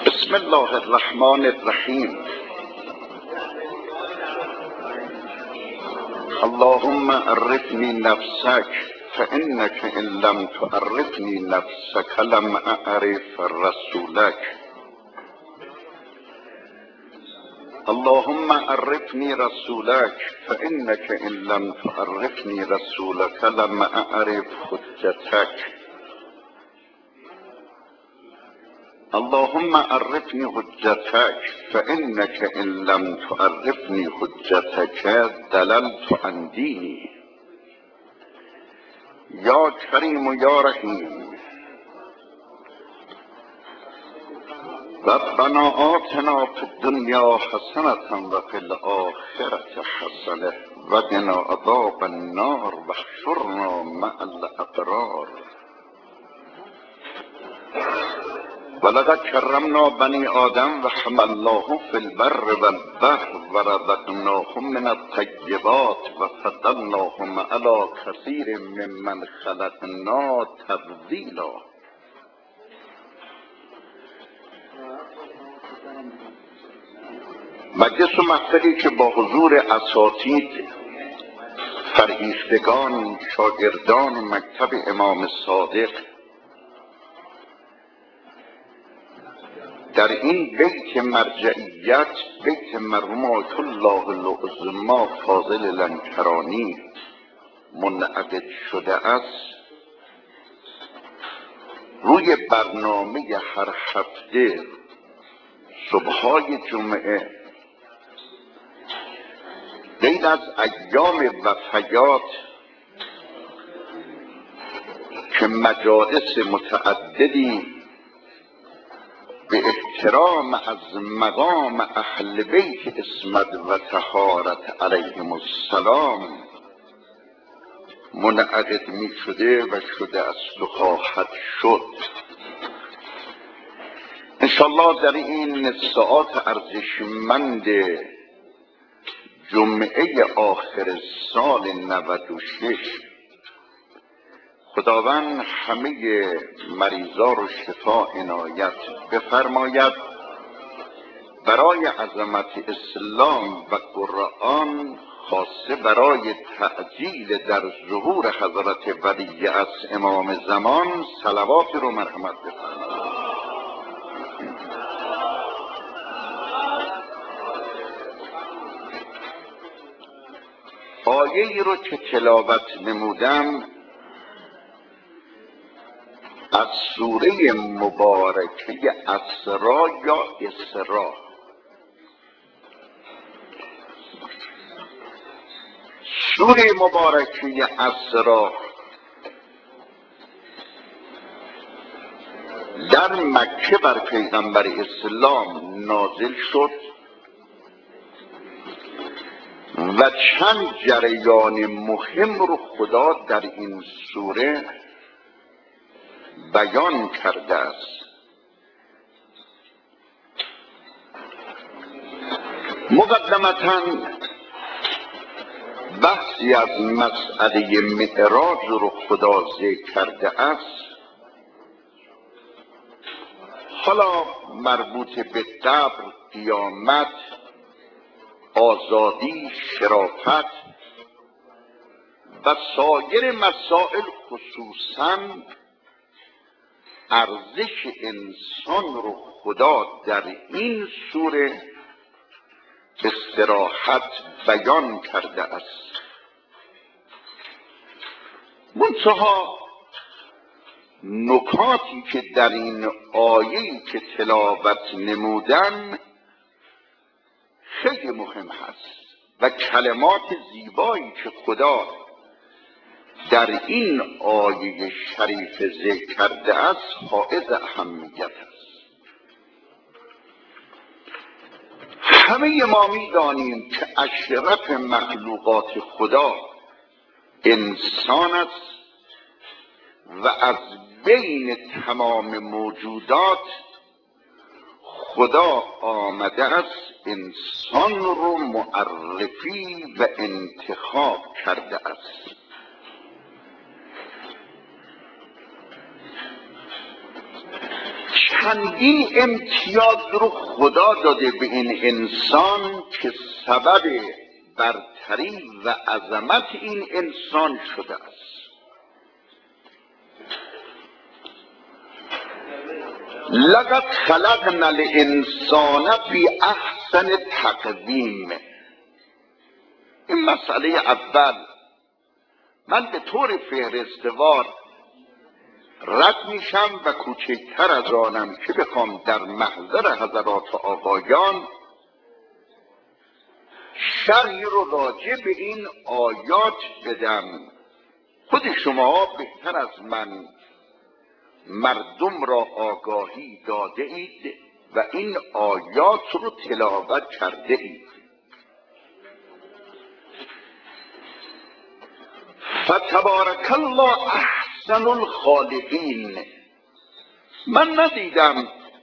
بسم الله الرحمن الرحیم. اللهم عرفني نفسك فإنك إن لم تعرفني نفسك لم أعرف رسولك. اللهم عرفني رسولك فإنك إن لم تعرفني رسولك لم أعرف حجتك. اللهم عرفني حجتك فإنك إن لم تعرفني حجتك دللت عن ديني. يا كريم يا رحيم. ربنا آتنا في الدنيا حسنة وفي الآخرة حسنة وقنا عذاب النار واحشرنا مع الأبرار. ولقد كرمنا بني آدم وحملناهم في البر والبحر ورزقناهم من الطيبات وفضلناهم على كثير ممن خلقنا تفضيلا. مجلس و محفلی که با حضور اساتید، فرهیختگان، شاگردان مکتب امام صادق در این بیت مرجعیت، بیت مرحوم آیت الله العظما فاضل لنکرانی منعقد شده است، روی برنامه هر هفته صبحهای جمعه غیر از ایام وفیات که مجالس متعددی به احترام از مقام اهل بیت عصمت و طهارت علیهم السلام منعقد می شده و شده است و خواهد شد. انشالله در این ساعات ارزشمند جمعه آخر سال 96 خداوند همه مریضا رو شفا عنایت بفرماید. برای عظمت اسلام و قرآن، خاصه برای تعجیل در ظهور حضرت ولی از امام زمان، صلوات رو مرحمت بفرماید. آیه ای رو که تلاوت نمودم از سوره مبارکه اسرا یا اسرا. سوره مبارکه اسرا در مکه بر پیغمبر اسلام نازل شد و چند جریان مهم رو خدا در این سوره بیان کرده است. مقدمتاً بحثی از مسئله معراج رو خدا ذکر کرده است. حالا مربوط به قبر، قیامت، آزادی، شرافت و سایر مسائل، خصوصاً ارزش انسان رو خدا در این سوره به صراحت بیان کرده است. منتها نکاتی که در این آیه‌ای که تلاوت نمودن خیلی مهم هست و کلمات زیبایی که خدا در این آیه شریف ذکر کرده است حائز اهمیت است. همه ما می‌دانیم که اشرف مخلوقات خدا انسان است و از بین تمام موجودات خدا آمده است انسان رو معرفی و انتخاب کرده است. چندین امتیاز رو خدا داده به این انسان که سبب برتری و عظمت این انسان شده است. لقد خلقنا الانسان فی احسن تقویم. این مسئله اول من به طور فهرستوار رد میشم و کوچکتر از آنم که بخوام در محضر حضرات آقایان شرحی رو راجع به این آیات بدم. خود شما بهتر از من مردم را آگاهی داده اید و این آیات رو تلاوت کرده اید. فتبارک الله احسن الخالقین. من ندیدم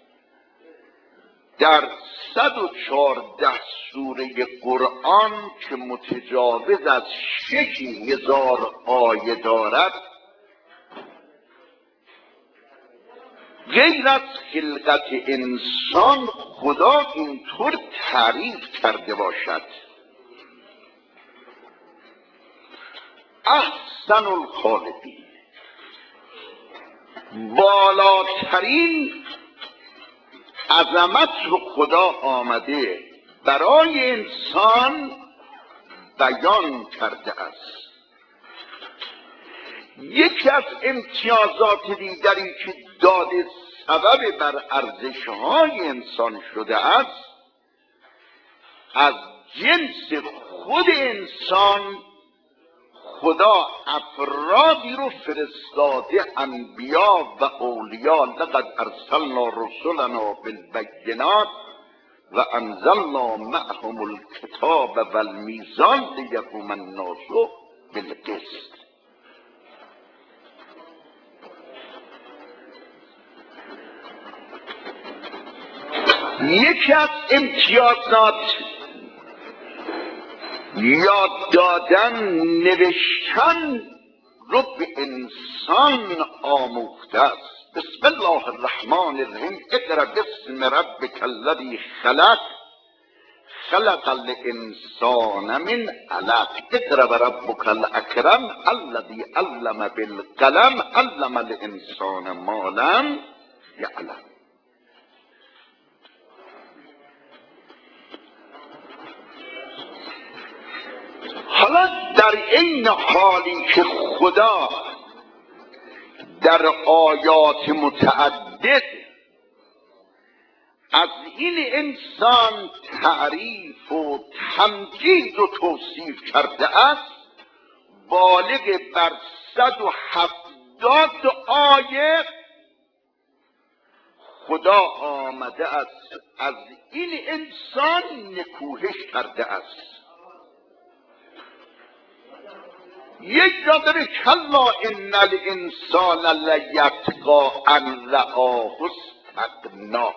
در 114 سوره قرآن که متجاوز از 6000 آیه دارد غیر از خلقت انسان خدا اینطور تعریف کرده باشد. احسن الخالقین، بالاترین عظمت رو خدا آمده برای انسان بیان کرده است. یکی از امتیازات دیگری که داده سبب بر ارزش‌های انسان شده است، از جنس خود انسان خدا افرادی رو فرستاده، انبیا و اولیا. لقد ارسلنا رسلنا بالبینات و انزلنا معهم الکتاب والمیزان لیقوم الناس بالقسط. یکی از امتیازات یاد دادن، نوشتن رو به انسان آموخته است. بسم الله الرحمن الرحیم. اقرأ باسم ربک الذی خلق، خلق الانسان من علق، اقرأ وربک الاکرم الذی علم بالقلم علم الانسان ما لم یعلم. حالا در این حالی که خدا در آیات متعدد از این انسان تعریف و تمجید و توصیف کرده است، بالغ بر 170 آیه خدا آمده است از این انسان نکوهش کرده است. یک جا داره کلا ان الانسان لیطغی ان رآه استغنا.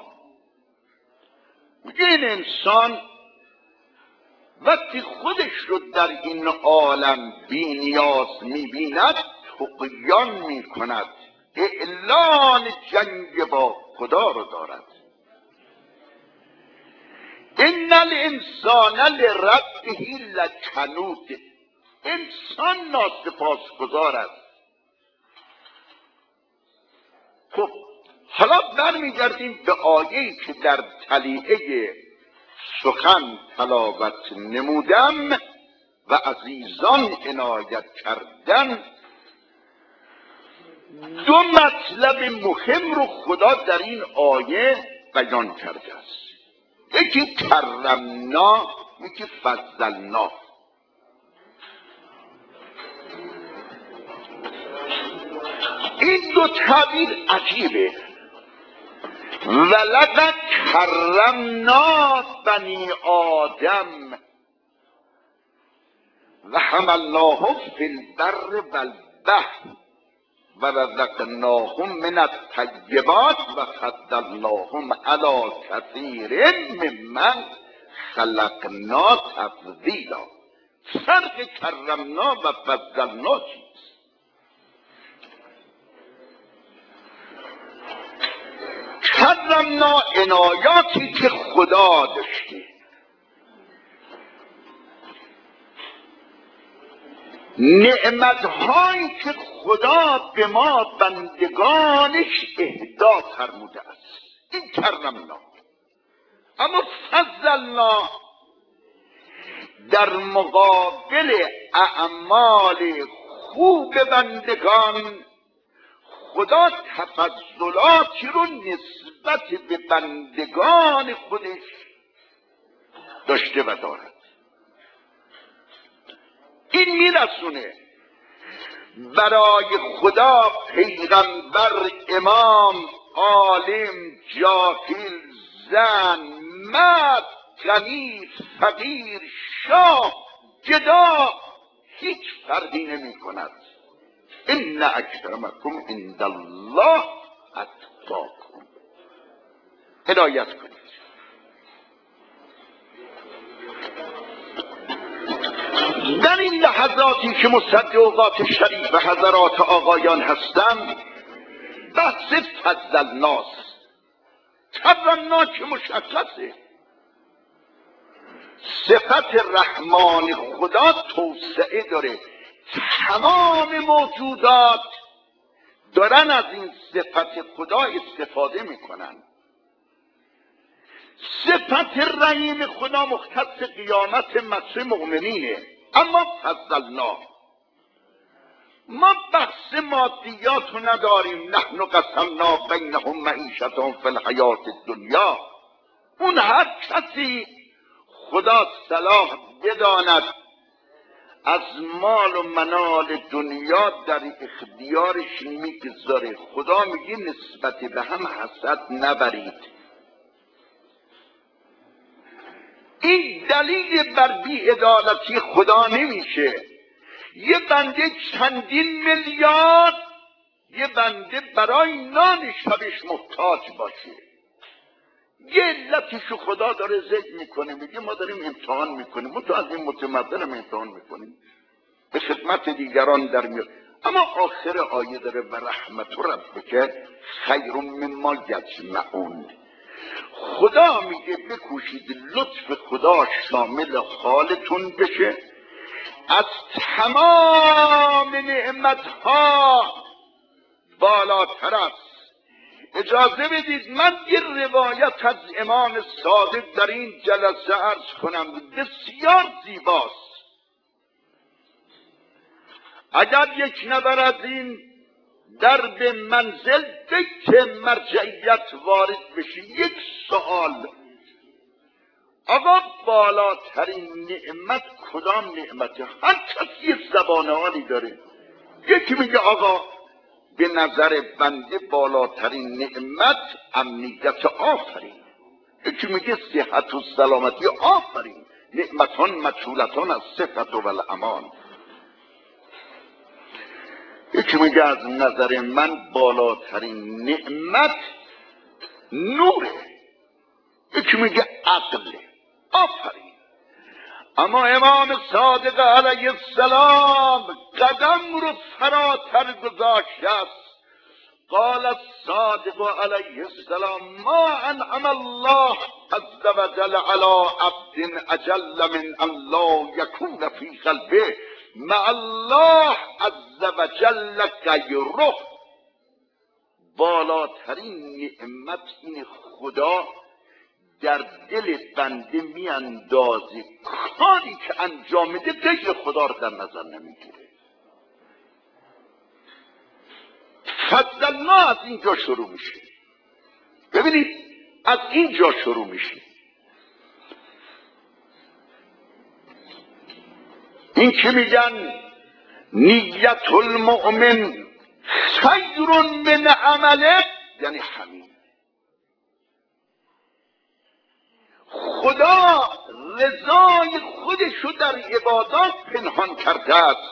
میگه این انسان وقتی خودش رو در این عالم بی نیاز میبیند طغیان میکند، اعلان جنگ با خدا رو دارد. ان الانسان لربه لکنود. انسان ناسپاسگزار است. خب حالا برمیگردیم به آیه‌ای که در تلیعه سخن تلاوت نمودم و عزیزان عنایت کردن. دو مطلب مهم رو خدا در این آیه بیان کرده است. یکی کرمنا، یکی فضلنا. این دو تعبیر عجیبه. ولقد کرمنا بنی آدم و حملناهم فی البر والبحر و رزقناهم من الطیبات و فضلناهم علی کثیر ممن خلقنا تفضیلا. فرق کرمنا و فضلنا چیست؟ کرمنا عنایاتی که خدا داشته، نعمتهایی که خدا به ما بندگانش اهدا فرموده است، این کرمنا. اما فضلنا در مقابل اعمال خوب بندگان خدا تفضلاتی رو نسبت به بندگان خودش داشته و دارد. این میرسونه برای خدا پیغمبر، امام، عالم، جاهل، زن، مرد، غنی، فقیر، شاه، گدا، هیچ فردی نمی کند. ان اکرمکم عند الله اتقاکم. هدایت کنید. در این لحظاتی که مصدق اوقات شریف و حضرات آقایان هستم، بحث فضلناست. کرمنا که مشخصه، صفت رحمان خدا توسعه داره، تمام موجودات دارن از این صفت خدا استفاده میکنن. صفت رحیم خدا مختص قیامت مصر مؤمنینه. اما فضلنا، ما بحث مادیات رو نداریم. نحن قسمنا بینهم معیشتهم فی الحیات الدنیا. اون هر کسی خدا صلاح بداند از مال و منال دنیا در اختیارش میگذاره. خدا میگه نسبت به هم حسد نبرید. این دلیل بر بی‌عدالتی خدا نمیشه. یه بنده چندین میلیارد، یه بنده برای نان شبش محتاج باشه. یه علتشو خدا داره ذکر میکنه، میگه ما داریم امتحان میکنیم، ما تو از این متمدنم امتحان میکنیم، به خدمت دیگران در میاد. اما آخر آیه داره و رحمت ربک خیر مما یجمعون. خدا میگه بکوشید لطف خدا شامل حالتون بشه، از تمام نعمتها بالاتر است. اجازه بدید من یه روایت از امام صادق در این جلسه عرض کنم، بسیار زیباست. اگر یک نفر از این درب منزل بیت مرجعیت وارد بشه، یک سوال: آقا بالاترین نعمت کدام نعمته؟ هر کسی یک زبان حالی داره. یکی میگه آقا به نظر بنده بالاترین نعمت امنیت، آفرین. یکی میگه صحت و سلامتی، آفرین. نعمتان مجهولتان از صحت و الامان. یکی میگه از نظر من بالاترین نعمت نوره. یکی میگه عقله، آفرین. اما امام صادق علیه السلام قدم رو فراتر گذاشته است. قال الصادق علیه السلام ما انعم الله عز وجل علی عبد اجل من ان لا یکون فی قلبه مع الله عز وجل غیره. بالاترین نعمت این خدا در دل بنده میاندازه، کاری که انجام میده غیر خدا رو در نظر نمیگیره. فضلنا از اینجا شروع میشه. ببینید از اینجا شروع میشه. این که میگن نیت المؤمن خیر من عمله، یعنی همین. خدا رضای خودشو در عبادات پنهان کرده است،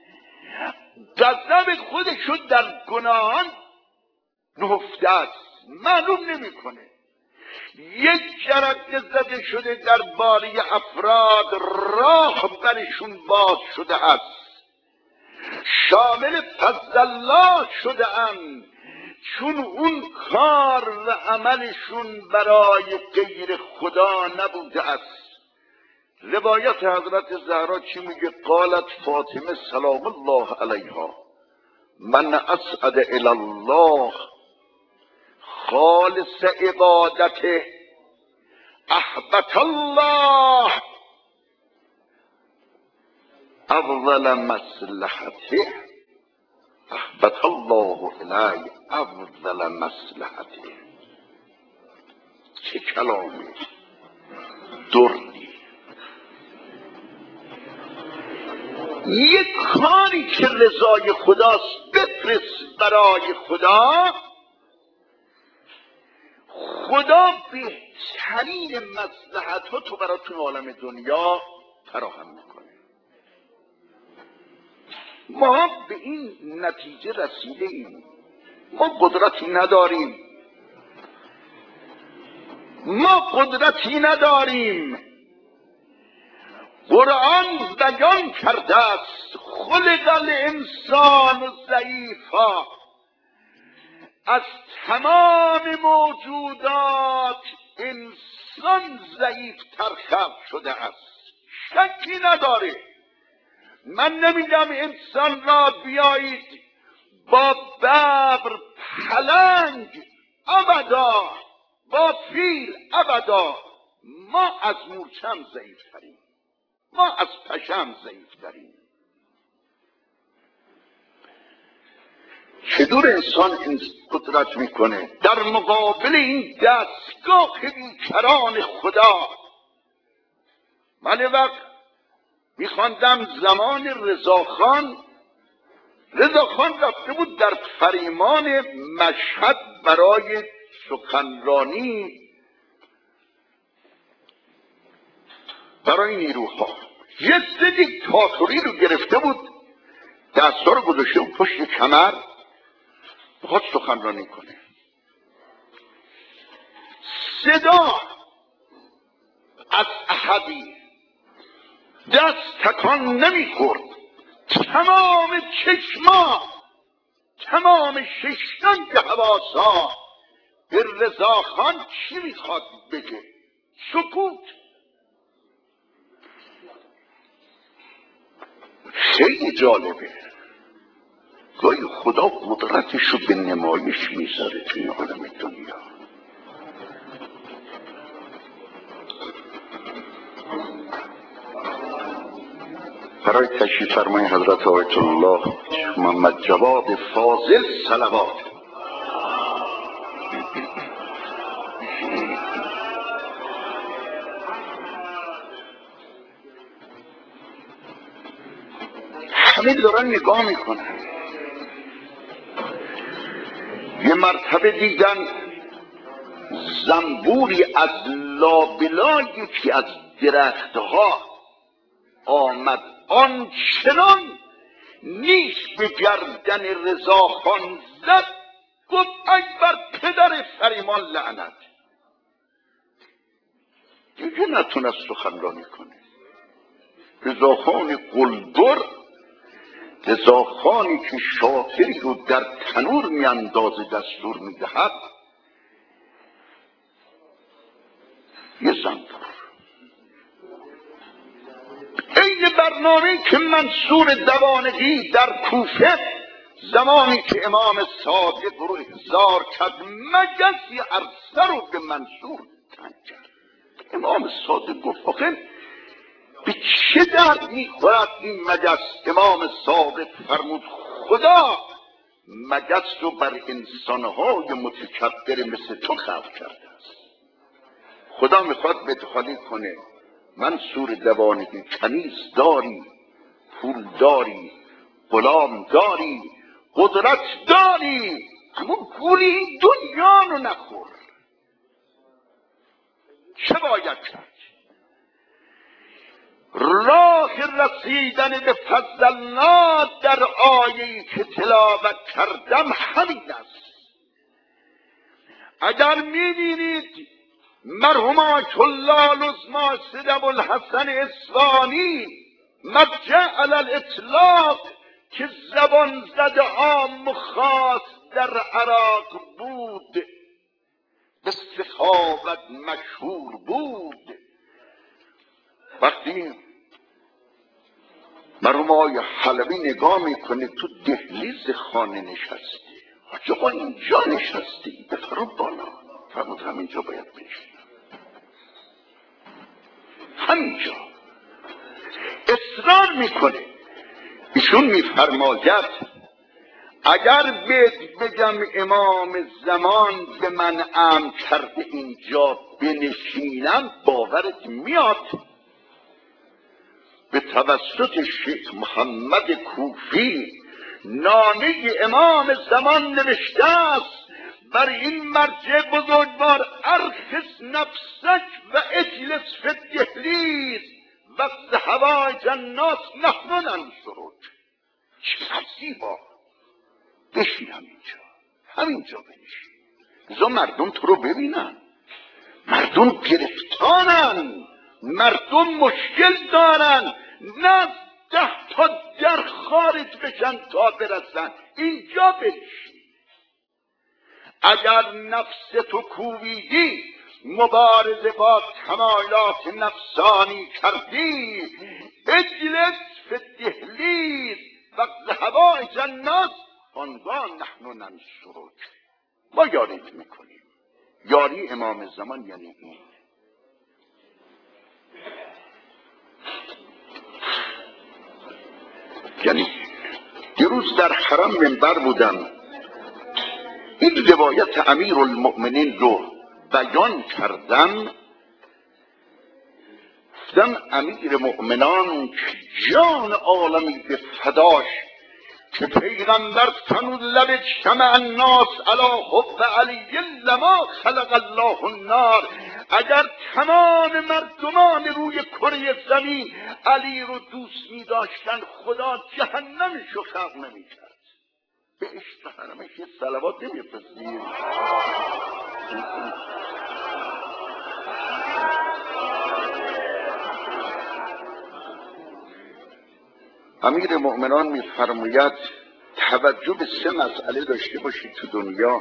غضب خودشو در گناهان نهفته است، معلوم نمیکنه. یک جرقه زده شده در باری افراد، راه برشون باز شده است، شامل فضل الله شده اند، چون اون کار و عملشون برای غیر خدا نبوده است. روایت حضرت زهرا چی میگه؟ قالت فاطمه سلام الله علیها من اسعد الی الله خالص عبادته احبت الله افضل مصلحته احبت الله الی افضل مصلحته. چه کلامی دردی! یک کاری که رضای خداست بفرست برای خدا، خدا بهترین مصلحت ها تو برای تو عالم دنیا فراهم میکنه. ما به این نتیجه رسیده ایم. ما قدرتی نداریم. قرآن بیان کرده است خلق الانسان ضعیفا، از تمام موجودات انسان ضعیفتر خلق شده است. شکی نداره. من نمیگم انسان را بیایید با ببر، پلنگ، ابدا، با فیل، ابدا. ما از مورچه هم ضعیفتریم، ما از پشه هم ضعیفتریم. چطور انسان این قدرت میکنه در مقابل این دستگاه بیکران خدا؟ من وقت میخواندم زمان رضاخان رفته بود در فریمان مشهد برای سخنرانی برای نیروها. یه دیکتاتوری رو گرفته بود، دستا رو گذاشته بود پشت کمر، بخواد سخنرانی کنه. صدا از احدی دست تکان نمیخورد. تمام چشما، تمام ششتانگ حواسا به رضاخان چی میخواد بگه؟ سکوت. خیلی جالبه. گاهی خدا قدرتشو به نمایش میذاره توی عالم دنیا. برای تشریف فرمای حضرت آیت الله محمد جواد فاضل صلوات. همه دارن نگاه میکنن. یه مرتبه دیدن زنبوری از لابلای یکی از درختها آمد، آنچنان نیش به گردن رضاخان زد، گفت ای بر پدر فریمان لعنت. دیگه نتونست سخنرانی کنه. رضاخان قلدر، رضاخانی که شاطری رو در تنور میاندازه دستور میدهد، یه زنبور. این برنامه‌ای که منصور دوانگی در کوفه زمانی که امام صادق رو احضار کرد، مگس عرصه رو به منصور تنگ کرد. امام صادق گفت آخه به چه درد میخورد این مگس؟ امام صادق فرمود خدا مگس رو بر انسانهای متکبر مثل تو خلق کرده است. خدا میخواد بدخالی کنه. منصور دوانگی کنیز داری، پول داری، غلام داری، قدرت داری، اما گولی این دنیا رو نخور. چه باید کرد؟ راه رسیدن به فضل الله در آیه‌ای که تلاوت کردم همین است. اگر می‌بینید مرحوم آیت الله العظمی سید ابوالحسن اصفهانی مبجع علی الاطلاق که زبان زده عام خاص در عراق بود، به سخاوت مشهور بود. وقتی مرحوم آقای حلبی نگاه میکنه تو دهلیز خانه نشسته، حاج آقا اینجا نشستی، بفرم بالا. فرمود همینجا باید بنشینم، همینجا. اصرار میکنه. ایشون میفرماید اگر بگم امام زمان به من امر کرده اینجا بنشینم، باورت میاد؟ به توسط شیخ محمد کوفی نامه امام زمان نوشته است: بر این مرجع بزرگوار ارخص نفسک و اجلس فی الدهلیز وقت هوای الناس نحن ننصرک. چقدر زیبا! بشین همینجا بنشین. بذار مردم تو رو ببینن. مردم گرفتارن، مردم مشکل دارن، نه 10 تا در خارج بشن تا برسن. اینجا بنشین. اگر نفس تو کوبیدی، مبارزه با تمایلات نفسانی کردی، اجلس فی الدهلیز وقت هوای الناس آنگاه نحن ننصرک. ما یاریت میکنیم. یاری امام زمان یعنی این. یعنی دیروز در حرم منبر بودم، این روایت امیرالمؤمنین رو بیان کردم. گفتم امیر مؤمنان جان عالمی به فداش که پیغمبر فرمود لو اجتمع الناس علی حب علی لما خلق الله النار. اگر تمام مردمان روی کره زمین علی رو دوست می داشتن، خدا جهنمش رو خلق نمی کرد. به عشق حرمش یه صلوات نمی فرستید؟ امیر مؤمنان می‌فرماید توجه به 3 مسئله داشته باشید تو دنیا.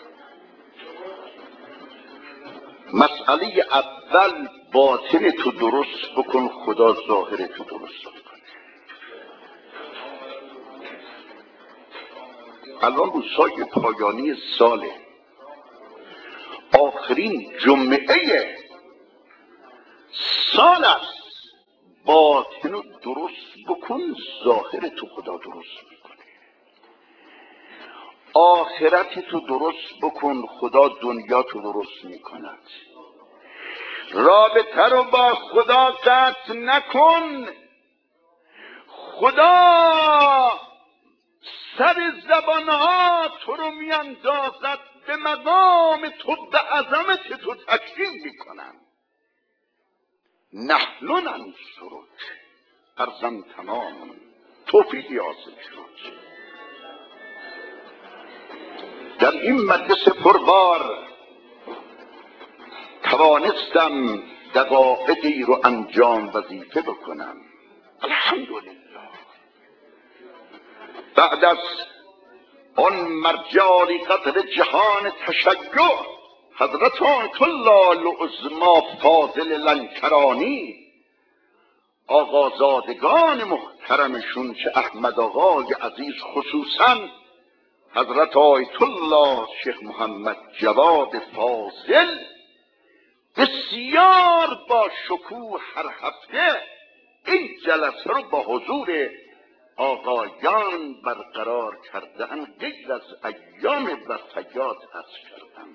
مسئله اول، باطن تو درست بکن، خدا ظاهر تو درست بکن. الان روزهای پایانی ساله، آخرین جمعه سال است. باطن رو درست بکن، ظاهر تو خدا درست میکنه. آخرت تو درست بکن، خدا دنیا تو درست میکند. رابطه رو با خدا قطع نکن، خدا سر زبانها تو رو میاندازد، به مقام تو، به عظمت تو تکریم میکنن. نحن ننصرک. ارزم تمام توفیقی حاصل شد. در این مجلس پربار توانستم دقایقی رو انجام وظیفه بکنم. الحمدلله. بعد از آن مرجع قدر جهان تشیع حضرت آیت الله العظما فاضل لنکرانی، آقازادگان محترمشون که احمد آقای عزیز خصوصا حضرت آیت الله شیخ محمد جواد فاضل، بسیار با شکوه هر هفته این جلسه رو با حضور آقایان برقرار کردن، غیر از ایام وفیات عرض کردم.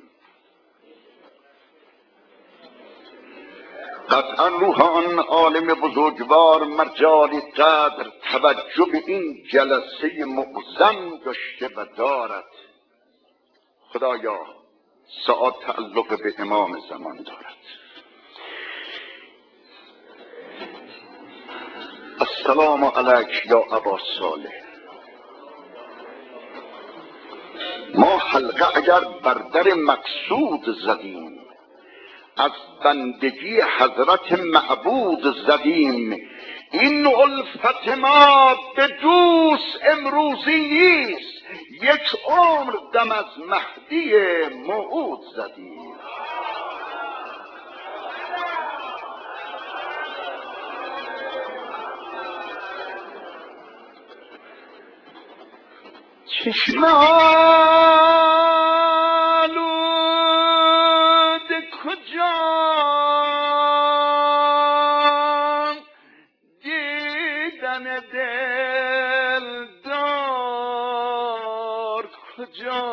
قطعا روح آن عالم بزرگوار مرجان قدر توجه به این جلسه معظم داشته و دارد. خدایا ساعت تعلق به امام زمان دارد. السلام علیک یا ابا صالح. ما حلقه اگر بر در مقصود زدیم، از بندگی حضرت معبود زدیم. این الفت ما به دوست امروزی نیست، یک عمر دم از مهدی موعود زدیم. چشم آلود کجا دیدن دلدار کجا،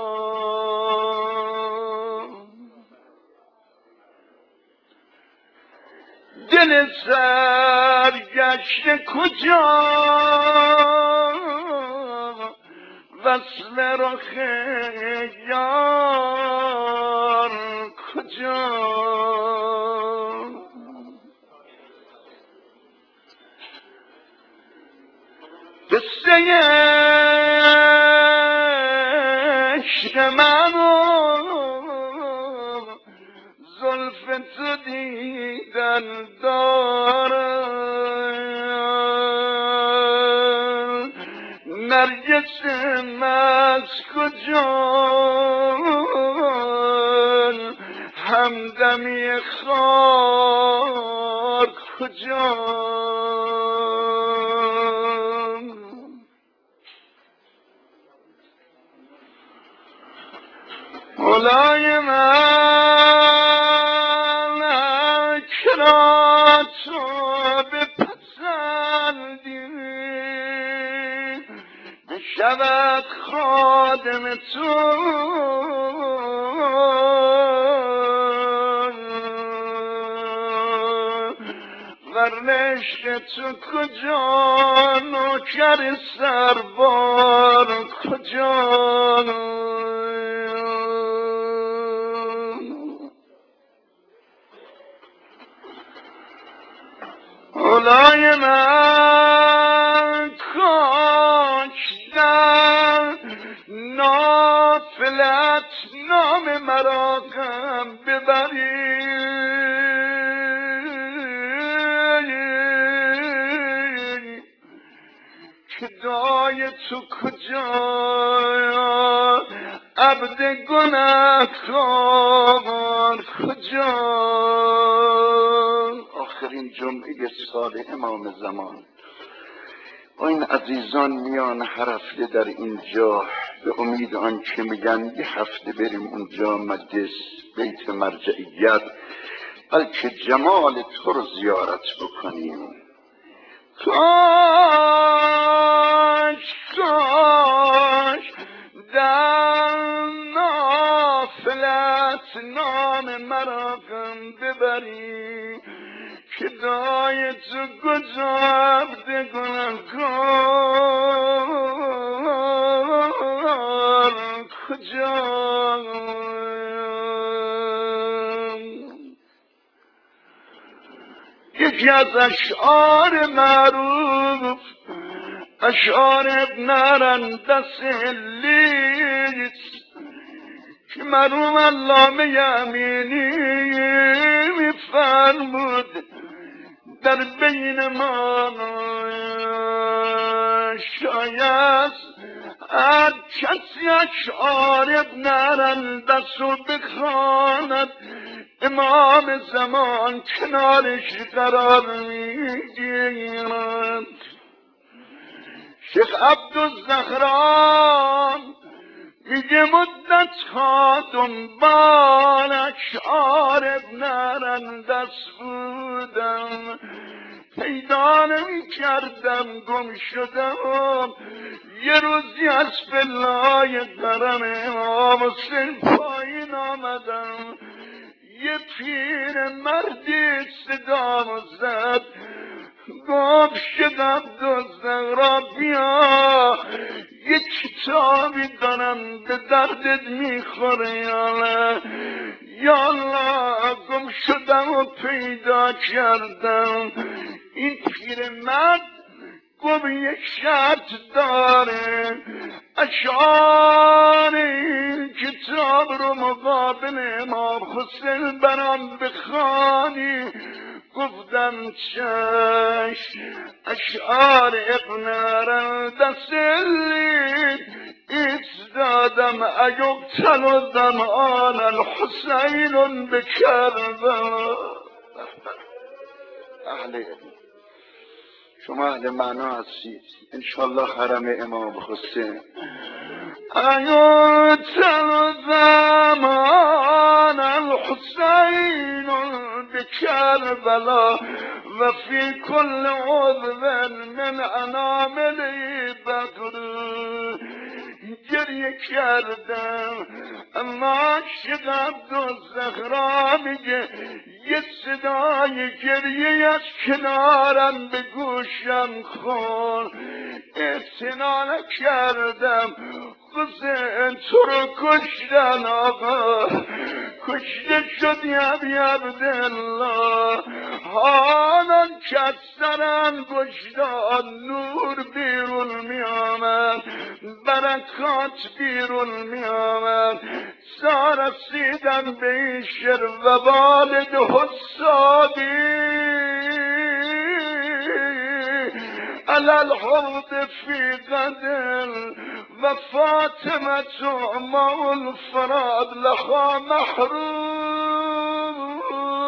دل سرگشته کجا، وصل رخ یار کجا. قصه عشق من و زلف تو دیدن دارم، نرگس مست کجا، همدمی خار کجا. مولای من کرا تو بپسندی، بشود خادم تو ور عشق تو کجا، نوکر سربار کجا. مولای من کاش در نافلت نام مرا غم ببری، که دای تو کجا، عبد گنه‌کار کجا. آخرین جمعه سال امام زمان با این عزیزان میان هر هفته در اینجا به امید آن که میگن یه هفته بریم اونجا مجلس بیت مرجعیت، بلکه جمال تو رو زیارت بکنیم. کاش در نافلت نام مرا غم ببری، که دای تو کجا، عبد گنه‌کار کجا. یکی از اشعار معروف، اشعار ابن رندس لیست، که مرحوم علامه امینی میفرمود در بین ما شاید هر کسی اشعار ابن رندس رو بخواند امام زمان کنارش قرار میگیرد. شیخ عبدالزهران میگه مدت ها دنبال اشعار ابن رندس بودم، پیدا نمی کردم، گم شدم. یه روزی از پله‌های درم امام حسین پایین آمدم، یه پیر مردی صدامو زد، گفت شیخ عبدالزهرا بیا، یه کتابی دارم به دردت میخوره یا الله. گم شدم و پیدا کردم. این پیرمرد گفت یک شرط داره، اشعاری کتاب رو مقابل امام حسین برام بخوانی. گفتم چشم. اشعار ابن دستلی ایستادم ایقتل الدمعان الحسین بکربلا. اهل شما اهل معنا هستید انشالله حرم امام حسین. ایقتل الدمعان الحسین بکربلا و فی کل عضو من اناملی بدر. گریه کردم اما عاشق عبدالزهرا میگه یه صدای گریه از کنارم به گوشم خورد. اعتنا نکردم. حسین تو رو کشتن آقا، کشته شد یبی عبدالله. حالان که از سرم گشتان نور بیرون می آمد، برکات بیرون می آمد. رسیدم به این شعر و والد حسابی علی الحوض فی قدر و فاطمة مع الفراد لها محروم.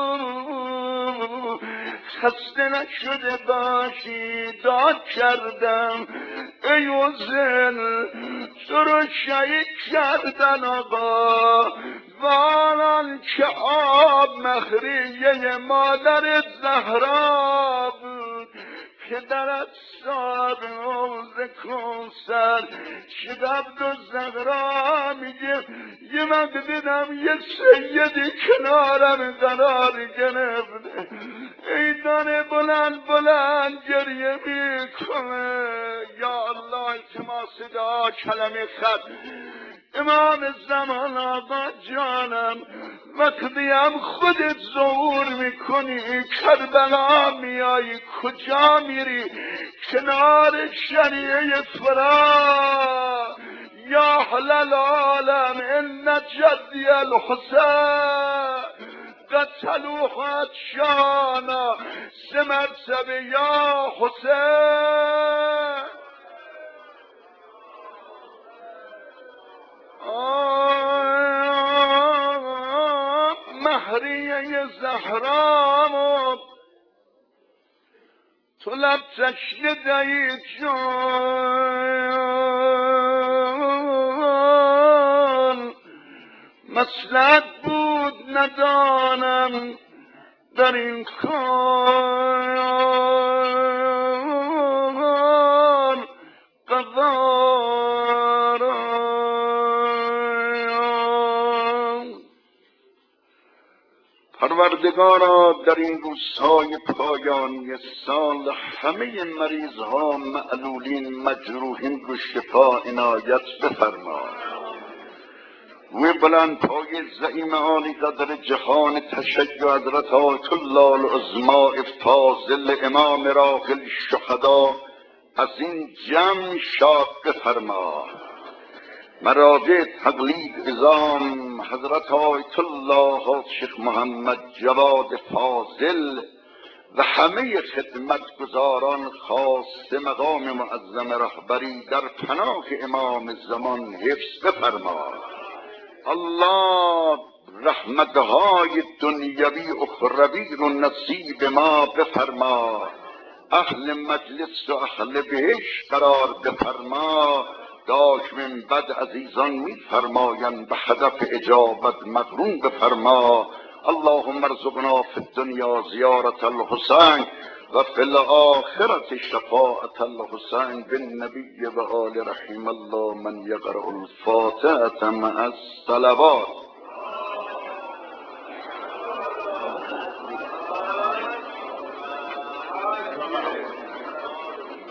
خسته نشده باشی داد کردم ای حسین تو رو شهید کردن آقا. والان که آب مخریه مادر زهرا بود، پدرت صاحب حوض کوثر شد عبدالزهرا میگه یه وقت دیدم یه سیدی کنارم قرار گرفته، ایدان بلند بلند گریه میکنه. یا الله التماس دعا کلمه خط. امام زمان آقا جانم وقتی هم خودت ظهور میکنی کربلا میایی کجا میری؟ کنار شریعه فرا. یا اهل العالم ان جدی الحسین قتلوه عطشانا سه مرتبه یا حسین. مهریه زهرا تو لب تشنه دهی جان، مصلحت بود ندانم در این کار قضا. پروردگارا در این روزهای پایانی سال همه مریضها معلولین مجروحین رو شفا عنایت بفرما. روی بلند پای زعیم عالی قدر جهان تشیع حضرت آیت الله العظما فاضل امام راحل الشهدا از این جمع شاد بفرما. مراجع تقلید عظام حضرت آیت الله شیخ محمد جواد فاضل و همه خدمتگزاران خاص مقام معظم رهبری در پناه امام زمان حفظ بفرما. الله رحمتهای دنیوی اخروی رو نصیب ما بفرما. اهل مجلس و اهل بهشت قرار بفرما. داش من بد عزیزان میفرمایند به هدف اجابت مقرون بفرما. اللهم ارزقنا فی الدنیا زیارت الحسین و فی الاخرة شفاعة الحسین بالنبی و آل رحم الله من یقرأ الفاتحة مع الصلوات.